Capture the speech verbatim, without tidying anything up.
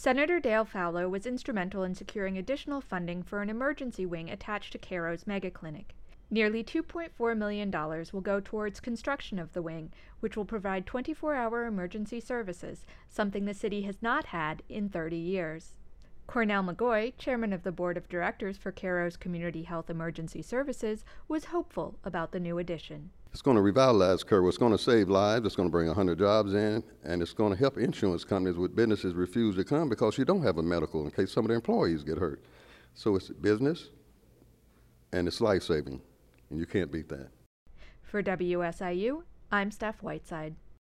Senator Dale Fowler was instrumental in securing additional funding for an emergency wing attached to Caro's megaclinic. Nearly two point four million dollars will go towards construction of the wing, which will provide twenty-four hour emergency services, something the city has not had in thirty years. Cornell McGoy, chairman of the board of directors for Caro's Community Health Emergency Services, was hopeful about the new addition. It's going to revitalize Caro. It's going to save lives. It's going to bring one hundred jobs in, and it's going to help insurance companies with businesses refuse to come because you don't have a medical in case some of their employees get hurt. So it's business, and it's life-saving, and you can't beat that. For W S I U, I'm Steph Whiteside.